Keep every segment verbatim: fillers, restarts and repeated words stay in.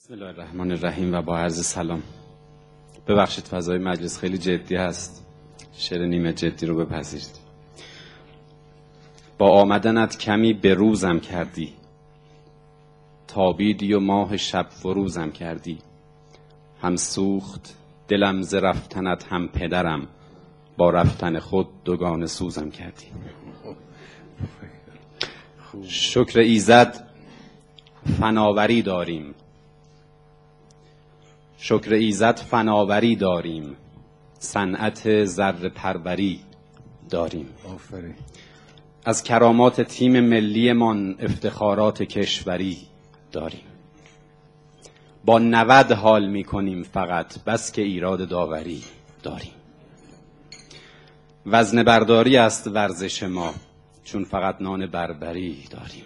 بسم الله الرحمن الرحیم و با عرض سلام. ببخشید فضای مجلس خیلی جدی هست، شعر نیمه جدی رو بپذیرید. با آمدنت کمی به روزم کردی، تابیدی و ماه شب فروزم کردی. هم سوخت دلم ز رفتنت هم پدرم، با رفتن خود دوگانه سوزم کردی. شکر ایزد فناوری داریم، شکر ایزد فناوری داریم، صنعت ذره پروری داریم. آفرین. از کرامات تیم ملی من افتخارات کشوری داریم. با نود حال می کنیم فقط، بس که ایراد داوری داریم. وزن برداری است ورزش ما، چون فقط نان بربری داریم.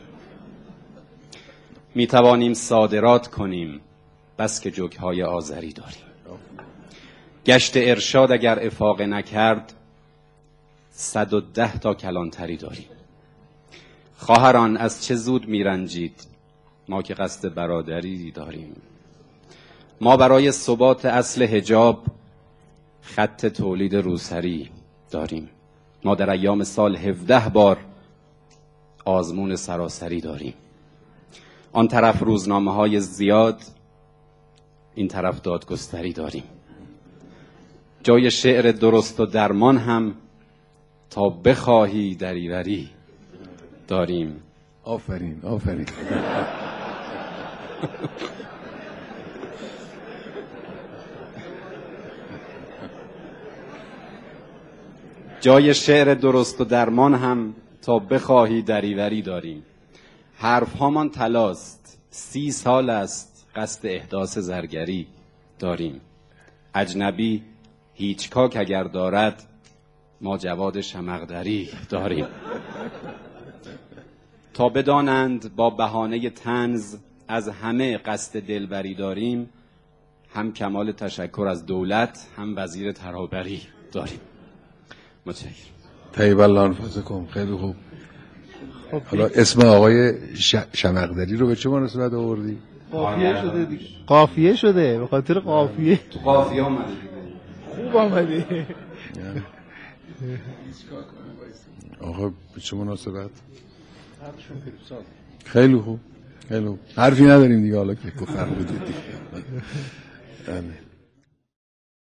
می توانیم صادرات کنیم، بس که جوک‌های آذری داریم. گشت ارشاد اگر افاقه نکرد، صد و ده تا کلانتری داریم. خواهران از چه زود می رنجید، ما که قصد برادری داریم. ما برای ثبات اصل حجاب، خط تولید روسری داریم. ما در ایام سال هفده بار آزمون سراسری داریم. آن طرف روزنامه های زیاد، این طرف دادگستری داریم. جای شعر درست و درمان هم تا بخواهی دریوری داریم. آفرین آفرین. جای شعر درست و درمان هم تا بخواهی دریوری داریم. حرف هامان طلاست، سی سال است قصد احداث زرگری داریم. اجنبی هیچکاک اگر دارد، ما جواد شمقدری داریم. تا بدانند با بهانه طنز از همه قصد دلبری داریم، هم کمال تشکر از دولت، هم وزیر ترابری داریم. متشکرم. طیب الله انفسکم. خیلی خوب. حالا اسم آقای ش... شمقدری رو به چه مناسبت آوردی؟ قافیه شده دیگه. قافیه شده به خاطر قافیه. تو قافیه اومده. خوب آمدی. آقا به چه مناسبت؟ خیلی خوب. خیلی خوب. حرفی نداریم دیگه، حالا که فرق بودید دیگه.